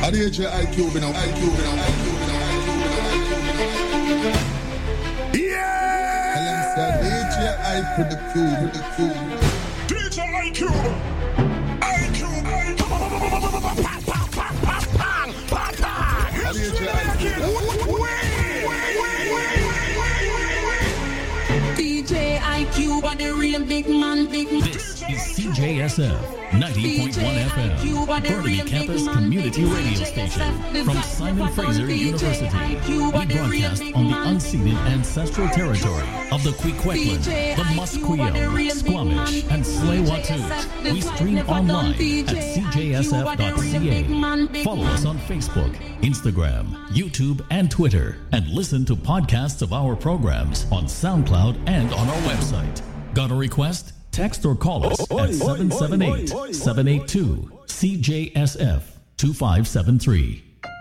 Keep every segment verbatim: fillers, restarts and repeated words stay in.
I D J I Q now, I Q now, I Q now, I Q now. Yeah! Alongside D J I Q, the Q, the Q. D J I Q! I Q, I Q! D J I Q! D J I Q, but the real big man, big man. This is C J S F ninety point one F M, Burnaby Campus Community Radio Station. From Simon Fraser University, we broadcast on the unceded ancestral territory of the Kwikwetlan, the Musqueam, Squamish, and Tsleil-Waututh. We stream online at c j s f dot c a. Follow us on Facebook, Instagram, YouTube, and Twitter, and listen to podcasts of our programs on SoundCloud and on our website. Got a request? Text or call us at seven seven eight, seven eight two, C J S F two five seven three.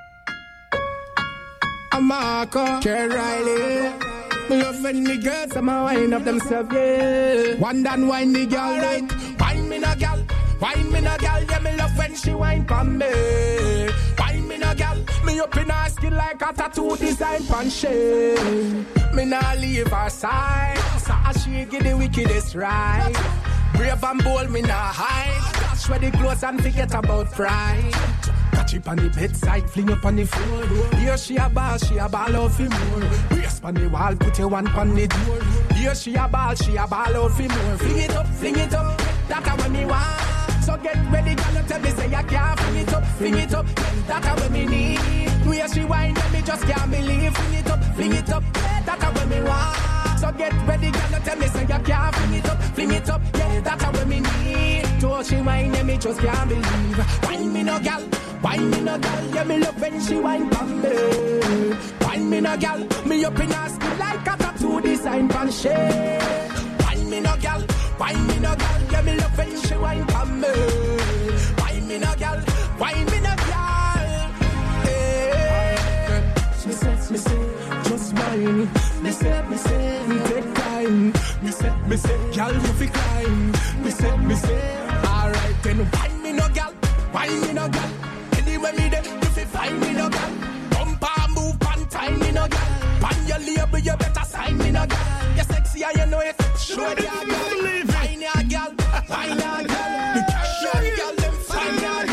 I'm Marco, Kerry Riley. Me love when the girls am a wine up themselves, yeah. One done wine the girl right. Wine me no girl, wine me no girl. Yeah, me love when she wine pon me. Wine me no girl, me up in her skin like a tattoo design pon she. Me nah leave her side, so she give the wickedest right. Brave and bold, me nah hide. Dash where the clothes and forget about pride. Catch it on the bedside, fling up on the floor. Here she a ball, she a ball out for more. Brace on the wall, put your one on the door. Here she a ball, she a ball out for more. Fling it up, fling it up, that's what me want. So get ready, girl, tell me say I can't. Fling it up, fling it up, that's what me need. Where she whine, let me just can't believe. Fling it up, fling it up, that's what me want. So get ready, girl, tell me say I can't. Fling it up, fling it up, yeah, that's what me need. To she whine, let me just can't believe. Whine me no gal. Wine me no gal, yeah, me love when she wine pon me. Wine me no gal, me up in her skin like a tattoo design pon she. Wine me no gal, wine me no gal, yeah, me love when she wine pon me. Wine me no gal, wine me no gal. Hey. She says, me say, just wine. Me say, me say, me take time. Me say, me say, gal, you fi climb. Me say, me say, alright then, wine me no gal, wine me no gal. Anywhere me there, if you find me no gal. Bumper move, pan time me no gal. Pan your label, you better sign me no gal. You're sexy and you know it. Show your gal, find your gal, find your gal. Show your gal, them find your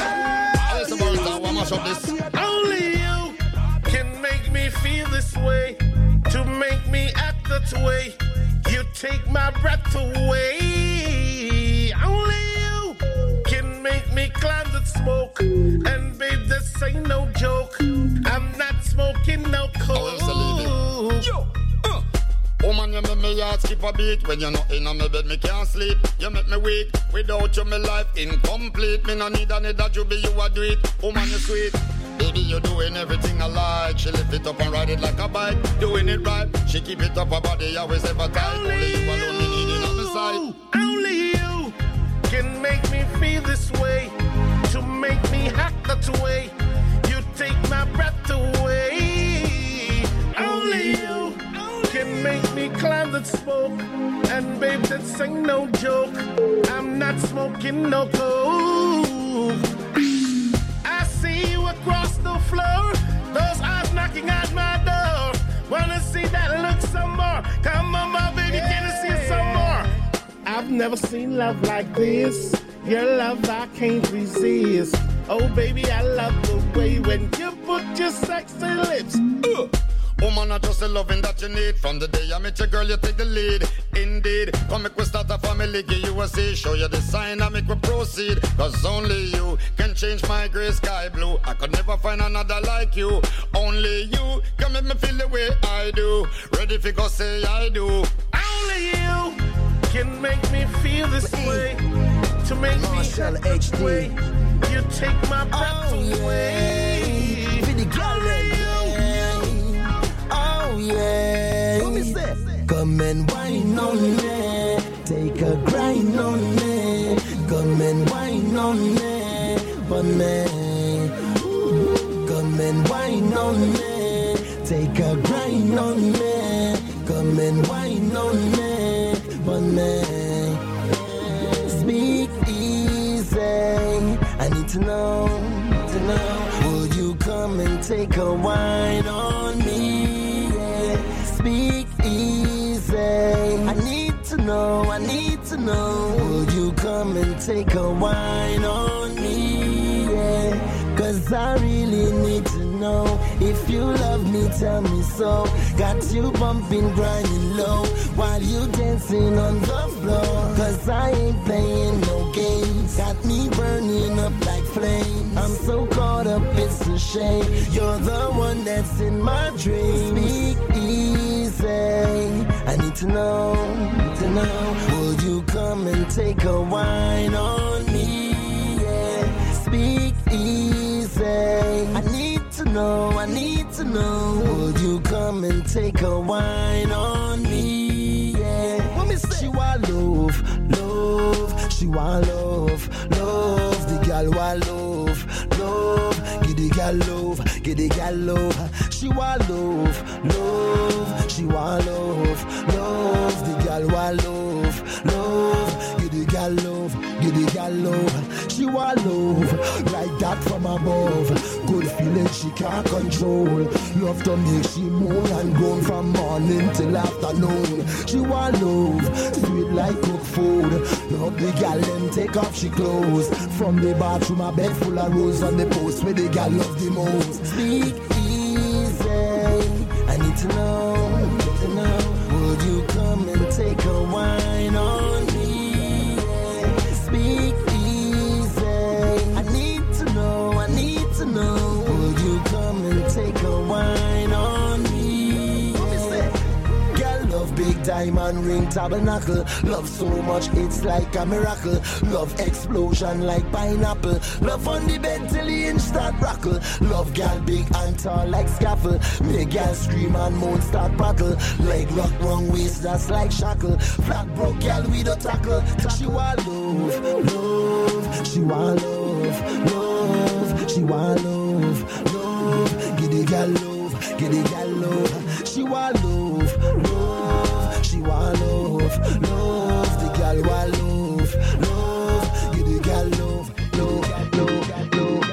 gal. Only you can make me feel this way, to make me act that way. You take my breath away. Only you can make me climb that smoke. And babe, this ain't no joke. I'm not smoking no coke. Yo, uh. Woman, you make me heart skip a beat. When you're not in my bed, me can't sleep. You make me weak. Without you, my life incomplete. Me no need another juby, you a do it. Woman, you sweet. Baby, you're doing everything I like. She lift it up and ride it like a bike. Doing it right. She keep it up her body, always ever tight. Only, Only you alone, me need it on the side. Only you can make me feel this way, to make me act that way. You take my breath away. Only you can make me climb that smoke. And babe, this ain't no joke. I'm not smoking no coke. I see you across the floor, those eyes knocking at my door. Wanna see that look some more? Come on, my baby, can I see it some more? I've never seen love like this. Your love I can't resist. Oh baby, I love the way when you put your sexy lips. Uh. Woman, I just the loving that you need. From the day I met your girl, you take the lead. Indeed, come make we start a family, give you a say. Show you the sign and make we proceed. Cause only you can change my gray sky blue. I could never find another like you. Only you can make me feel the way I do. Ready for go say I do. Only you can make me feel this way, to make Marshall me act H D. this way. You take my breath Oh, away. yeah. For the girl, oh yeah. What me say? Come and wine on me, take a grind on me. Come and wine on me, but me. Come and wine on me, take a grind on me. Come and wine on me, but me. Speak easy. I need to know, to know. Would you come and take a wine on me? Yeah. Speak easy. I need to know, I need to know. Would you come and take a wine on me? Yeah. Cause I really need to know. If you love me, tell me so. Got you bumping, grinding low while you dancing on the floor. Cause I ain't playing no games. Got me burning up like flames. I'm so caught up, it's a shame. You're the one that's in my dreams. Speak easy. I need to know, need to know. Would you come and take a wine on me? Yeah. Speak easy. I need to know, I need to know. Would you come and take a wine on me? Yeah. What me say? She want love, love. She want love, love. The girl want love, love. Give the girl love, give the girl love. She want love, love. She want love, love. The girl want love, love. Give the girl love, give the girl love. She want love, like that from above. Good feeling she can't control. Love to make she moan and groan from morning till afternoon. She want love, sweet like cooked food. Love the girl them take off she clothes. From the bathroom a bed full of rose on the post where the girl love the most. Speak easy, I need to know, need to know. Would you come and take a wine on me? Yeah. Speak easy, I need to know, I need to know. Would you come and take a wine on me? Yeah. Girl love big diamond ring tabernacle. Love so much it's like a miracle. Love explosion like pineapple. Love on the bed till the inch start rockle. Love girl big and tall like scaffold. Make girl scream and moan start prattle. Like rock wrong waist that's like shackle. Flat broke girl with a tackle. She want love, love. She want love, love. She want love, love. Give the girl love, give the girl love. She want love, love. She want love, love. The girl want love, love. Give the girl love, love, love, love, love.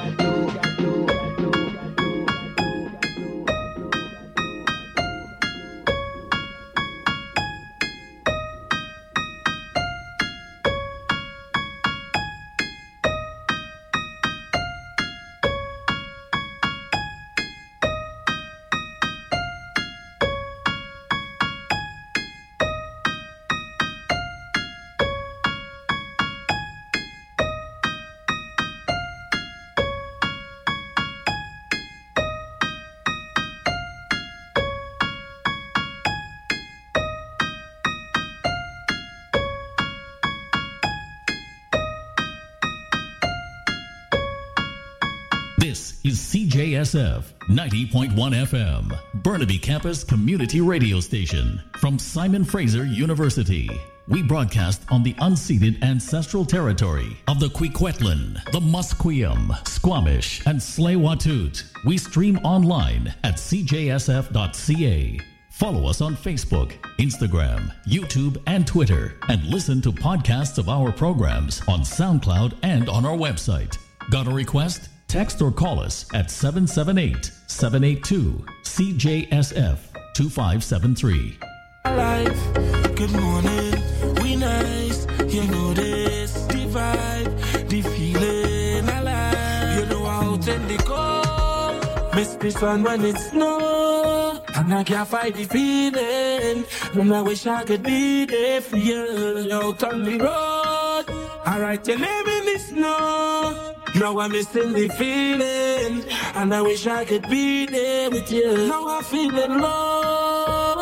This is C J S F ninety point one F M, Burnaby Campus Community Radio Station from Simon Fraser University. We broadcast on the unceded ancestral territory of the Kwikwetlan, the Musqueam, Squamish, and Tsleil-Waututh. We stream online at c j s f dot c a. Follow us on Facebook, Instagram, YouTube, and Twitter, and listen to podcasts of our programs on SoundCloud and on our website. Got a request? Text or call us at seven seven eight, seven eight two, C J S F two five seven three. Life, good morning, we nice, you know this, the vibe, the feeling alive, you know out in the cold, miss this one when it snow, and I can't fight the feeling, and I wish I could be there for you, out on the road, I write your name in the snow. Now I'm missing the feeling, and I wish I could be there with you. Now I'm feeling low,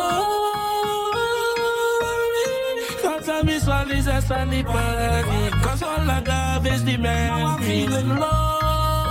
cause I miss all this ass and the party. Cause all I got is the man. Now I'm feeling low,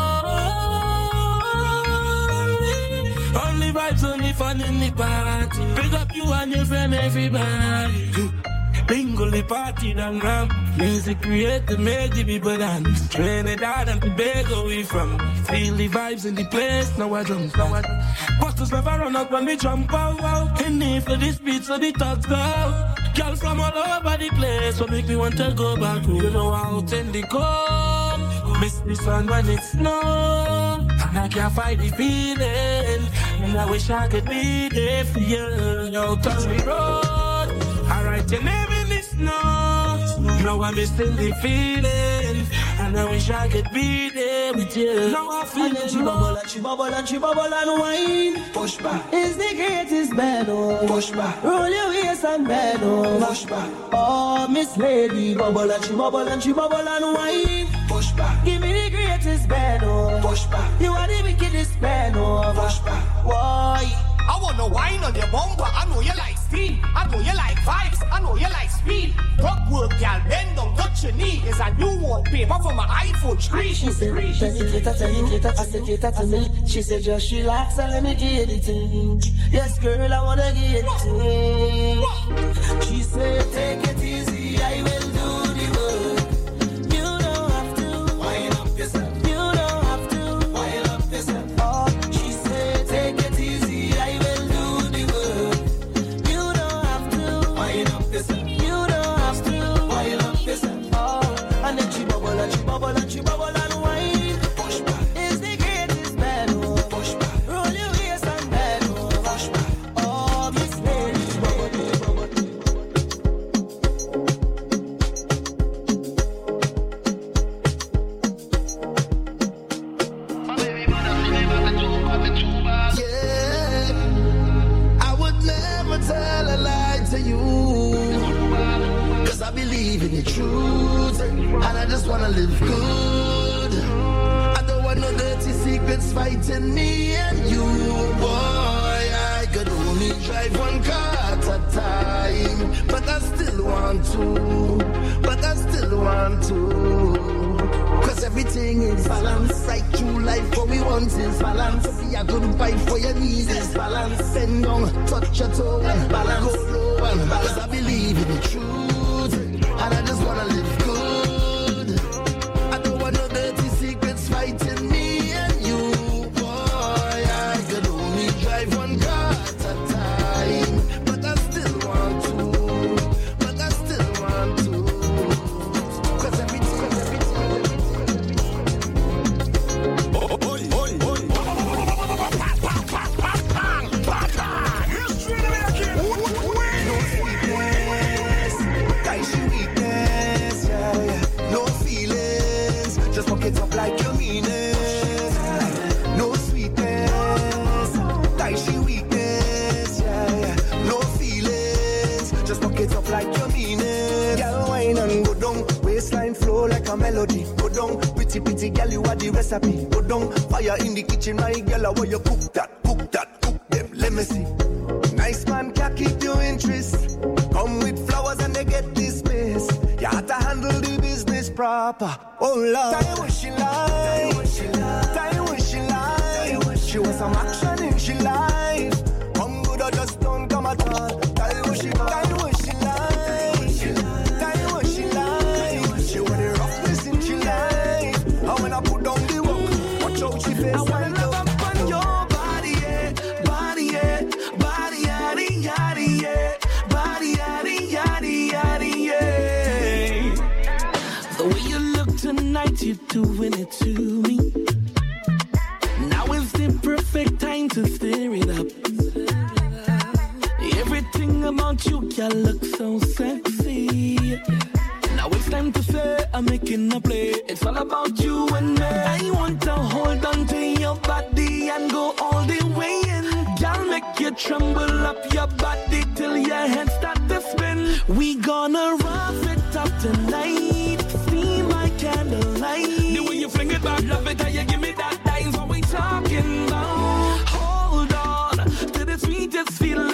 only vibes, only fun in the party. Pick up you and your friend, everybody. Bingo the party done ram. Music create to make the people dance. Trinidad and Tobago we from. Feel the vibes in the place. Now I drums, now I drums. Busters never run out when we jump out, out. In need for this beat so the thugs go out. Girl from all over the place. So make me want to go back. You know out in the cold. Miss this one when it's snow, and I can't fight the feeling. And I wish I could be there for you. Yo, touch me road, I write your name in the snow. Now I'm missing the feeling, and I wish I could be there with you. Now I feel it. She bubble and she bubble and she bubble and wine. Push back is the greatest bed, oh. Push back, roll your waist and bed, oh. Push back, oh Miss Lady, bubble and she bubble and she bubble and wine. Push back, give me the greatest bed, oh. Push back, you are the wickedest bed, oh. Push back, why? I wanna wine on your bumper. I know you like speed. I know you like vibes. I know you like speed. Rock work, y'all. Bend down, touch your knee. It's a new wallpaper for my iPhone screen. She said, tell it later, tell it later. I said, later to me. She said, just relax and let me get it in. Yes, girl, I wanna get it in. She said, take it easy. I will do the work. You don't have to wind up yourself. You don't have to wind up yourself. Oh, she said, take it easy. I will do the work. You don't have to wind up yourself. You don't have to wind up yourself. Oh, and then she bubble and she bubble and she bubble and wine. Push back is the greatest bed. Oh, push back. Roll your waist and bed. Oh, push back. Oh, Miss Lady, bubble, bubble. Yeah, I would never tell a lie to you, cause I believe in the truth, and I just wanna live good. I don't want no dirty secrets fighting me and you, boy. I could only drive one car at a time, but I still want to, but I still want to. Cause everything is balance, right through life, what we want is balance. Be a good wife for your needs is balance. Bend down, touch your toe and balance. Go low and balance. Cause I believe in the truth, and I just wanna live good. I don't want no dirty secrets fighting me and you, boy. I could only drive one car at a time, but I still want to, but I still want to. Cause everything, cause everything, it up like you mean it. No sweetness, Daishi weakness, yeah, yeah. No feelings, just fuck it up like you mean it. Girl, wine and go down, waistline flow like a melody. Go down, pretty pretty girl, you are the recipe. Go down, fire in the kitchen, my girl, I want you cook that, cook that, cook them. Let me see. Nice man can keep your interest. Come with flowers and they get dismissed. You have to handle the business proper. Oh Lord, tell you what she like, tell you what she like. She was some action in she life. Come good or just don't come at all. Tell you what she like, tell you what she like, tell you what she like. She want the roughness in she life. And when I put down the work, watch out she face. I wanna love up on your body, yeah, body, yeah, body, yaddy, yaddy, yeah, body, yaddy, yaddy, yaddy, yeah. The way you look tonight, you're doing it to me. Now is the perfect time to stir it up. Everything about you, girl, look so sexy. Now it's time to say I'm making a play. It's all about you and me. I want to hold on to your body and go all the way in. Girl, make you tremble up your body till your head start to spin. We gonna rough it up tonight. See my candlelight. The way you fling it back, love it how you give me that. That's what we talking about. Hold on to the sweetest feeling.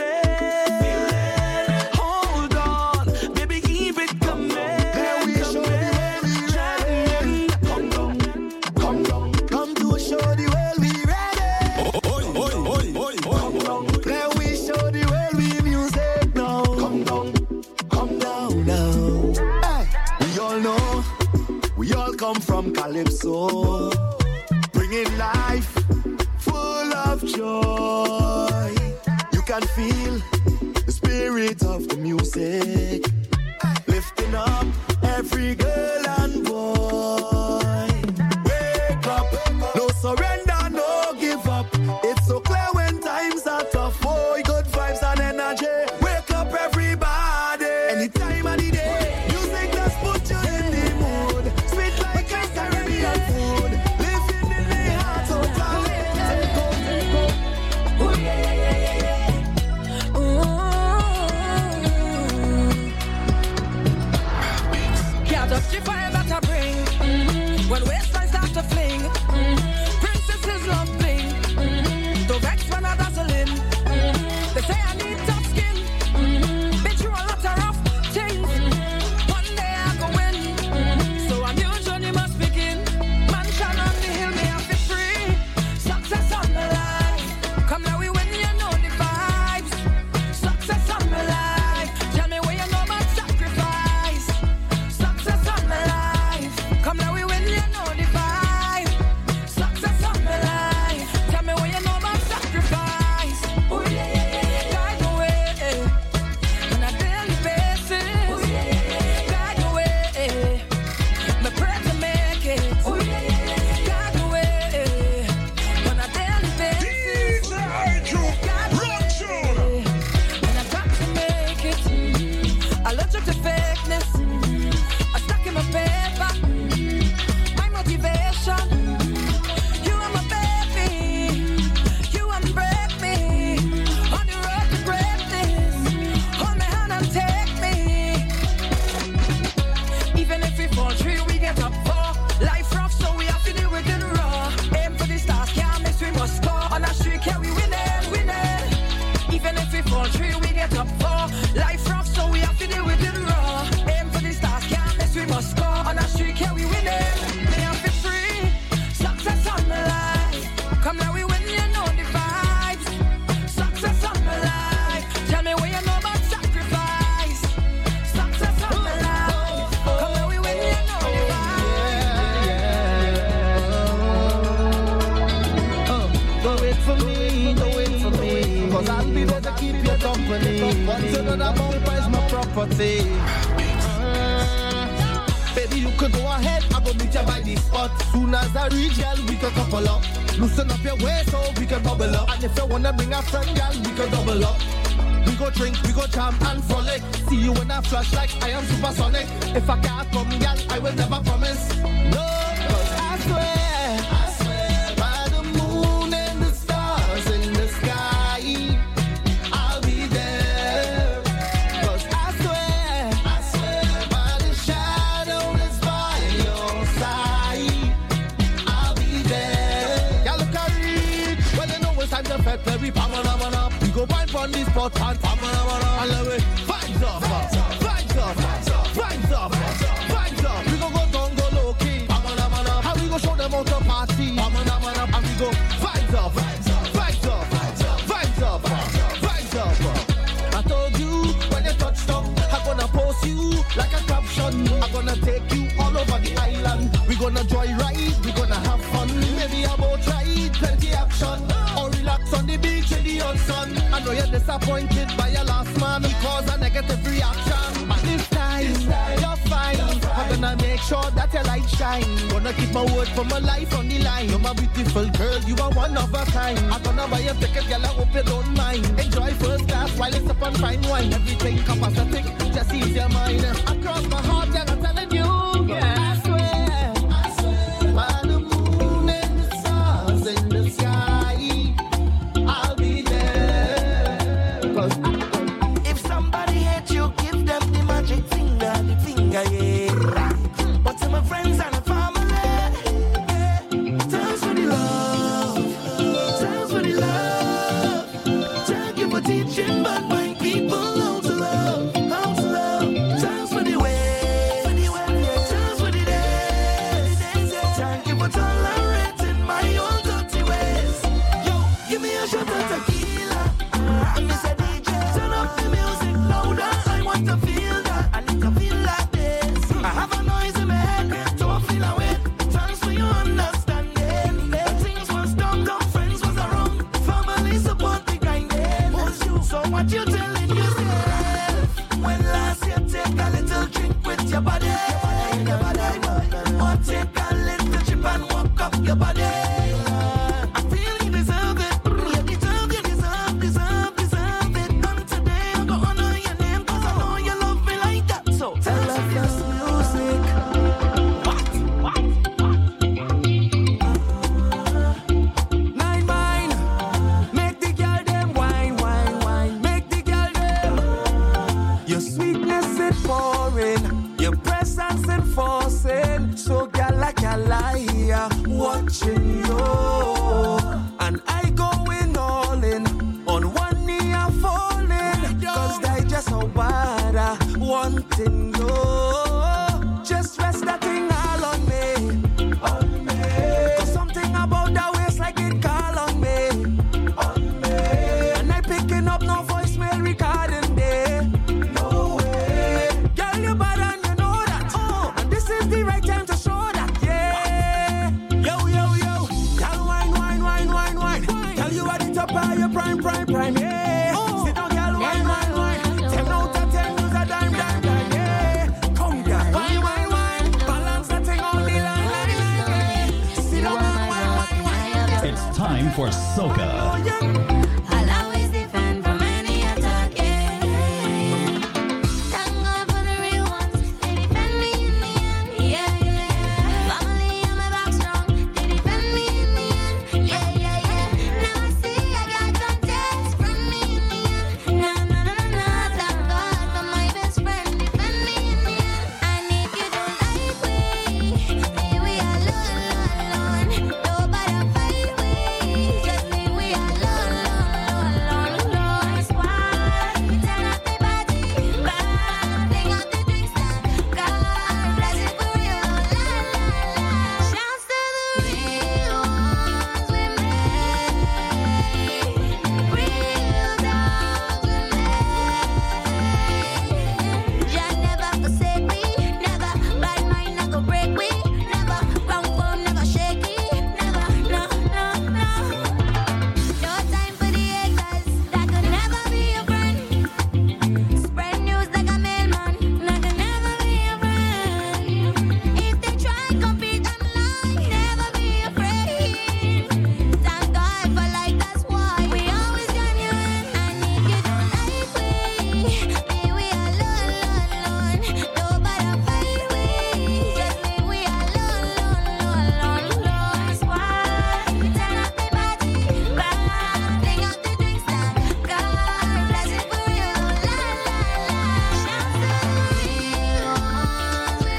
Hold on, baby, keep it coming. There we show the world we ready. Come down, come down, come to show the world we ready. Oi, oi, oi, oi, come down. There we show the world we music now. Come down, come down now. Hey, we all know, we all come from Calypso, bringing life full of joy. You can feel the spirit of the music, lifting up every girl and boy. the fire that I bring. Mm-hmm. When waistline start to fling, mm-hmm. princesses love bling. Mm-hmm. The vex when I dazzling. Mm-hmm. They say I need tough skin. Mm-hmm. Been through a lot of rough things. Mm-hmm. One day I go win. Mm-hmm. So a new journey must begin. Mansion on the hill, me have to free. Success on my life. Come now we win, you know the vibes. Success on my life. Tell me where you know about sacrifice. Success on my life. Come now we win, you know the vibe. Success on my life. Tell me where you know about sacrifice. Oh yeah, yeah, yeah. Guide the way on a daily basis. Oh yeah, yeah, yeah. Guide the way. Me pray to make it. Oh yeah, yeah, yeah. Guide the way on a daily basis. Guide the way. And I got to make it. Allergic to fakeness. I stuck in my paper. My motivation. You are my baby. You unbreak me. On the road to greatness. Hold my hand and take me. Even if we fall three, we get up four. Life rough, so we have to deal with it raw. Aim for the stars, can't miss, we must score. On a streak, yeah, we win it, win it. Even if we fall three, we get up four. Life rough, so we have to deal with it raw. Aim for the stars, can't miss, we must score. On a streak, yeah, we win it. Me have to free. Success on my life. Come now, we win, you know the vibes. Success on my life. Tell me where you know about sacrifice. Success on my life. Come now, we win, you know the vibes. Do it for me, do it for me. Cause I'll be there to keep you company. Once another bumper is my property. Uh, baby, you could go ahead, I go meet you by the spot. Soon as I reach, girl, we can couple up. Loosen up your waist so we can bubble up. And if you wanna bring a friend, girl, we can double up. We go drink, we go jam and frolic. See you when I flash like I am supersonic. If I can't come, girl, I will never promise. No, cause I swear, I swear by the moon and the stars in the sky, I'll be there. Cause I swear, I swear by the shadow that's by your side, I'll be there. Y'all look at reach, well you know it's time to fed play, pamana mana. We go wipe on this spot and pamana mana. And let me vibes off, vibes off, vibes off, vibes off. We go go down, go low key, pamana mana. And we go show them how to party, pamana mana. And we go vibes off, vibes off, vibes off, vibes off. I told you when you touch down, I'm gonna post you like a caption. I'm gonna take you all over the island. We gonna joyride, we gonna have fun. Maybe a boat ride, plenty action. Or relax on the beach in the hot sun. I know you're disappointed by your last man. He caused a negative reaction. But this time, this time you're fine. I'm gonna make sure that your light shine. Gonna keep my word for my life on the line. You're my beautiful girl, you are one of a kind. I'm gonna buy a ticket, girl, I hope you don't mind. Enjoy first class while it's up on fine wine. Everything capacity, just ease your mind. Across my heart, yeah, I'm telling you, yeah. I swear, I swear, by the moon and the stars in the sky, I'll be there. Cause if somebody hate you, give them the magic finger, the finger, yeah. But to my friends and the family, thanks for the love, thanks for the love. Thank you for teaching bad mind people how to love, how to love. Thanks for the way, thanks for the days. Thank you for tolerating my own dirty ways. Yo, give me a shot of tequila. And me say D J, turn up the music louder. I want to feel that, I need to feel like this. I have a noise in my head, don't feel away. Thanks for your understanding. Things was done, dumb friends was wrong. Family support the grinding. So what you telling yourself? When last you take a little drink with your body, your body, or take a little chip and walk up your body. I feel you deserve it. You deserve, you deserve, deserve, deserve it. And today I'm gonna honor your name, cause I know you love me like that. So tell us this music. What? What? Nine mine. Make the girl them wine, wine, wine. Make the girl them. Your sweetness is pouring. Your presence enforcing. watching you. And I going all in. On one knee I'm falling. Cause they just so bad uh, wanting you. Just rest that thing all on me. On me. Cause something about that waist like it call on me. On me. And I picking up no voicemail recording day. No way. Girl, you bad and you know that. Oh, and this is the right time to show that. Yeah. Yo, yo, yo. Girl, wine, wine, wine, wine, wine. Tell you at the top of your prime, prime, prime. Yeah. Oh. Sit down, girl, wine, wine, wine. Ten out of ten, use a dime, dime, dime. Yeah. Come, girl, wine, wine, wine. Balance that thing on the line, line, line. Yeah. Sit down, wine, wine, wine. It's time for Soca. Oh, yeah. I'll always defend from any attack, yeah. Thank God for the real ones, they defend me in the end, yeah, yeah. Family on my back strong, they defend me in the end, yeah, yeah, yeah. Now I see I got contacts from me in the end, nah, nah, nah, nah, nah. Thank God for my best friend, defend me in the end. And if you don't like me, then we are alone, alone. Nobody fight we, just leave we alone, alone, alone, alone. Squad, we turn up the party, bang, bring out the drinks and God bless it for real, la la la. Shouts to the real ones we made, real dogs we made. Jah never forsake me, never bad mind not go break we, never wrong phone, never shaky, never, no, no, no. No time for the haters, that could never be your friend. Spread news like a mailman, that could never be your friend. If they try compete, I'm lying, never be afraid. Thank God for life, that's why we always genuine. And if you don't like we, then we alone, alone, alone. Nobody fight we, just leave we alone, alone, alone, alone. Squad, we turn up the party, bang, bring out the drinks and God bless it for real, la la la. Shouts to the real ones we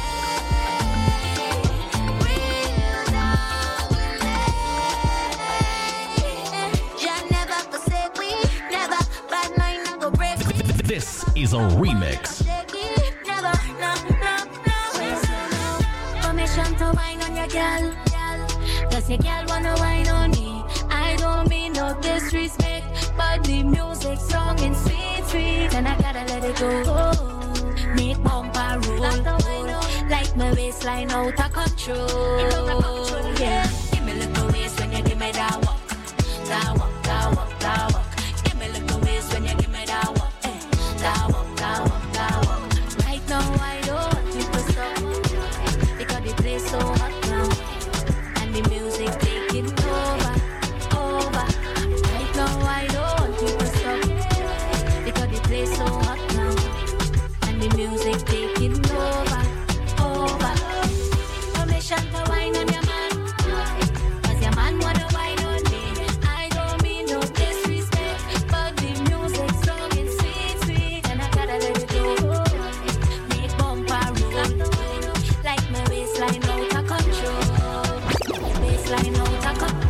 made, real dogs we made. Jah never forsake we, never bad mind not go break we. This is a remix. Never, no, no, no. Permission to wine on your girl, cause your girl wanna wine on me. I don't mean no disrespect, but the music song in sweet, sweet, and I gotta let it go. Make bumper roll, like my waistline out of control. Yeah, give me little waist when you give me that walk, that walk, that walk, that walk. Give me little waist when you give me that walk, eh. That walk, that walk, that walk. Right now I don't want you to stop, because the place so hot now, and the music taking over, over. Right now I don't want you to stop, because the place so hot now, and the music taking over, over. Permission to wine on your man, cause your man wanna wine on me. I don't mean no disrespect, but the music song is sweet, sweet, and I gotta let it go. Make bumper roll, like my waistline out of control. Waistline out of control.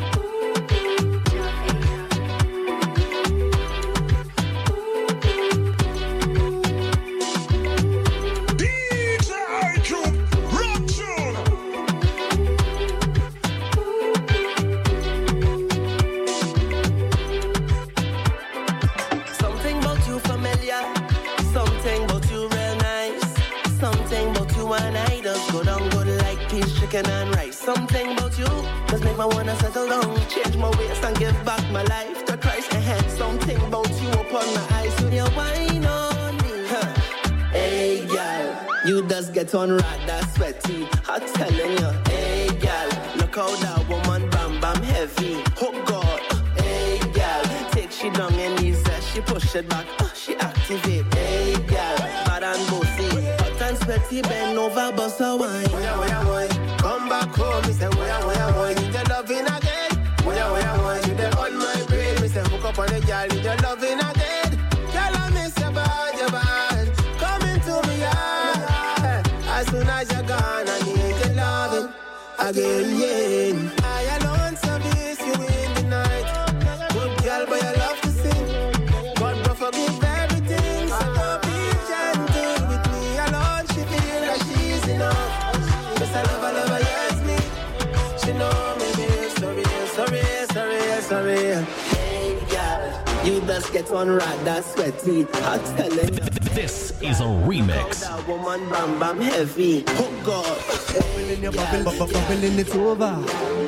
D J iCube, rock tune. Something about you familiar, something about you real nice, something about you and I just go down good like peas, chicken and rice. Something about you just make me wanna settle down, change my ways and give back my life to Christ ahead. Something about you upon my eyes when you wine on me. Huh. Hey girl, you just get on rather sweaty. I'm telling you, hey girl, look how that woman bam bam heavy. Oh God, hey girl, take she down in these uh, she push it back, uh, she activate. Hey girl, bad and bossy, hot and sweaty, bend over, bust a wine. Where where where, come back home, me say where where where, need your loving again. Where where where, you there on my brain, me say hook up on the girl, need your loving again. Girl, I miss your bad, your bad, come into me, yeah. As soon as you're gone, I need your loving. again, yeah. I alone service you in the night. Good girl, but you love to sing. God, bro, forgive everything. So don't be gentle with me alone. She feel like she's enough. Yes, I love her, love her, yes, me. She know me, me, sorry, sorry, sorry, sorry. Hey, girl, you just get one rather sweaty. I'm telling you. This is a remix. That woman, bam, bam, heavy. Oh, God. Bubble in your bubble, bubble, bubble in it's over.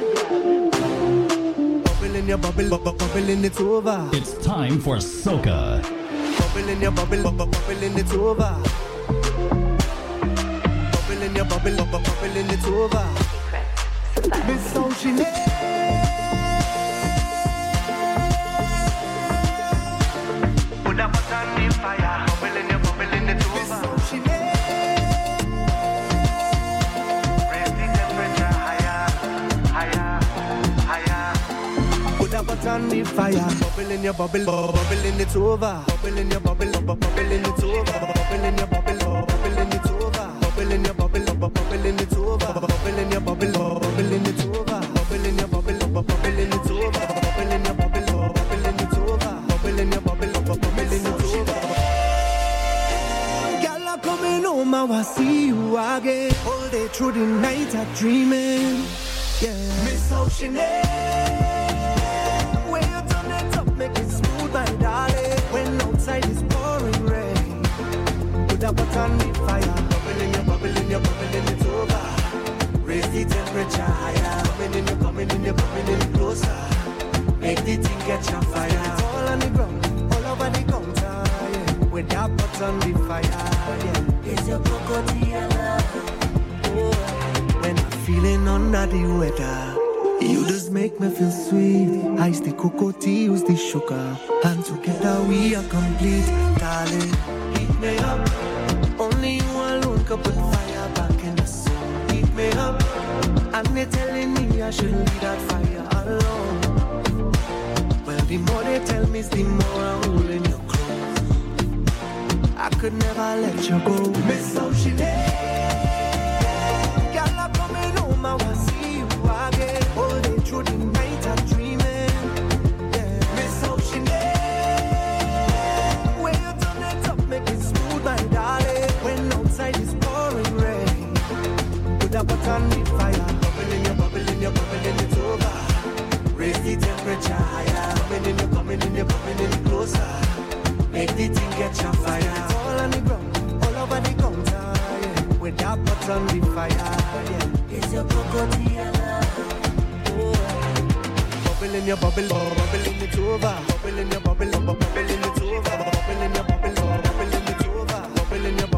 Bubble in your bubble, bubble, bubble in it's over. It's time for soca. Bubble in your bubble, bubble, bubble in it's over. Bubble in your bubble, bubble, bubble in it's over. Miss Ocean. Put up a on the fire. Bubble in your bubble in it's over. Miss Ocean. On the fire, bubble in your bubble, bubble in it's over. Bubble in your bubble, bubble in it's over. Bubble in your bubble, bubble in it's over. Bubble in your bubble, bubble in it's over. Bubble in your bubble, bubble in it's over. Bubble in your bubble, bubble in it's over. Bubble in your bubble, bubble in it's over. Bubble in your bubble, bubble in it's over. Girl, I'm coming home, I will see you again. All day through the night, I'm dreaming. Yeah, Miss Ocean. Make it smooth, my darling. When outside is pouring rain, put a pot on the fire. Bubble in your bubble in your bubble in it's over. Raise the temperature higher. Coming in, you're coming in, you're coming in closer. Make the thing catch on fire. It's all on the ground, all over the counter. Yeah. With that pot on the fire. Yeah. It's your cocoa oh. When I'm feeling under the weather, you just make me feel sweet. Ice the cocoa tea, use the sugar, and together we are complete. Darling, heat me up. Only you alone can put fire back in the soul. Heat me up. And they're telling me I shouldn't leave that fire alone. Well, the more they tell me, the more I'm holding you close. I could never let you go. Miss Ocean. Girl, I'm coming home, I want to see you again. All day through the night I'm dreaming. Yeah. Miss Ocean. When you turn it up, make it smooth, my darling. When outside is pouring rain, put a pot on the fire. Bubble in your bubble in your bubble in it's over. Raise the temperature higher. Coming in, you're coming in, you're coming in closer. Make the thing catch on fire. It's all on the ground, all over the counter. Yeah. With that pot on the fire. Yeah. It's your cocoa Bubble in your bubble, bubble in it's over. Bubble in your bubble, bubble in it's over. Bubble in your bubble, bubble in it's over. Bubble in your bubble.